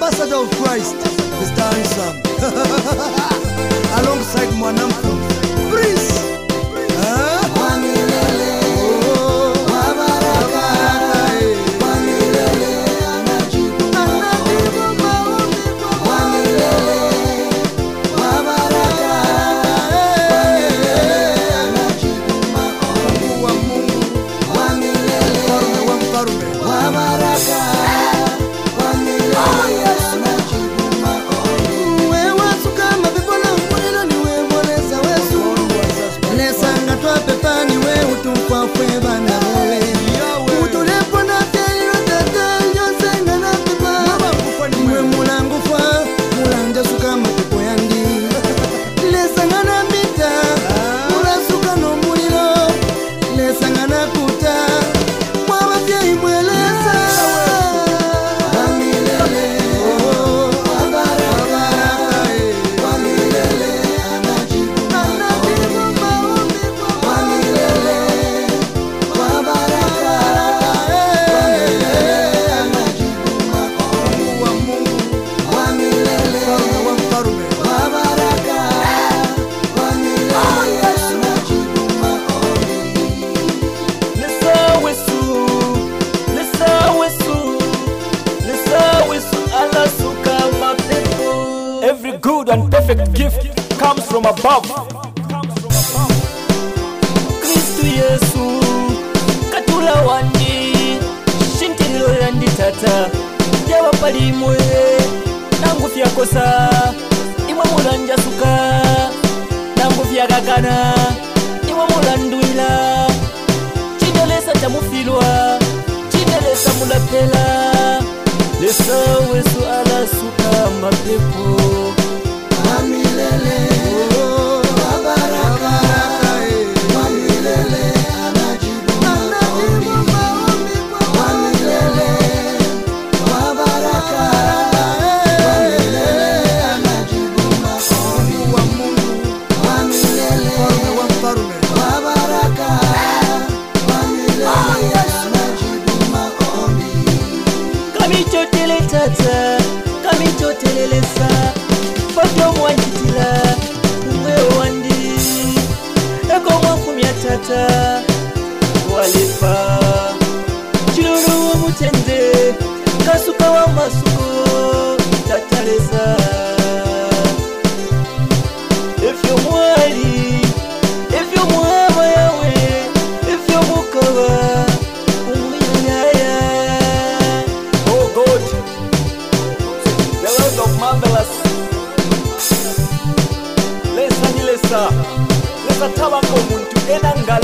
ambassador of Christ, Mr. Handsome. Alongside Mwanamfu, Prince. Every good and perfect gift comes from above. Kristu Yesu katula wandi shintililo yandi tata yawa palimwe nangu fyakosa imwe mulanja suka nangu fyagagana imwe mulanduila chinelesa chamufilwa chinelesa mulapela lesa wesu ala suka mapepo Wamilele, wabaraka, wamilele, anajibu maombi. Wamilele, wabaraka, wamilele, anajibu maombi. Wa Mungu, wamilele, wabaraka, wamilele, anajibu maombi. Kamichotele tata, kamichotelelesa Fato mwanditila, umwe wandi Eko mwafumia tata Walefa Chiluru wa mutende Kasuka wa masuko Tataleza Efyo mwali Efyo mwama yawe Efyo mukawa Umiyaya Oh God The Lord of Marvelous Lesa taba ko muntu enangala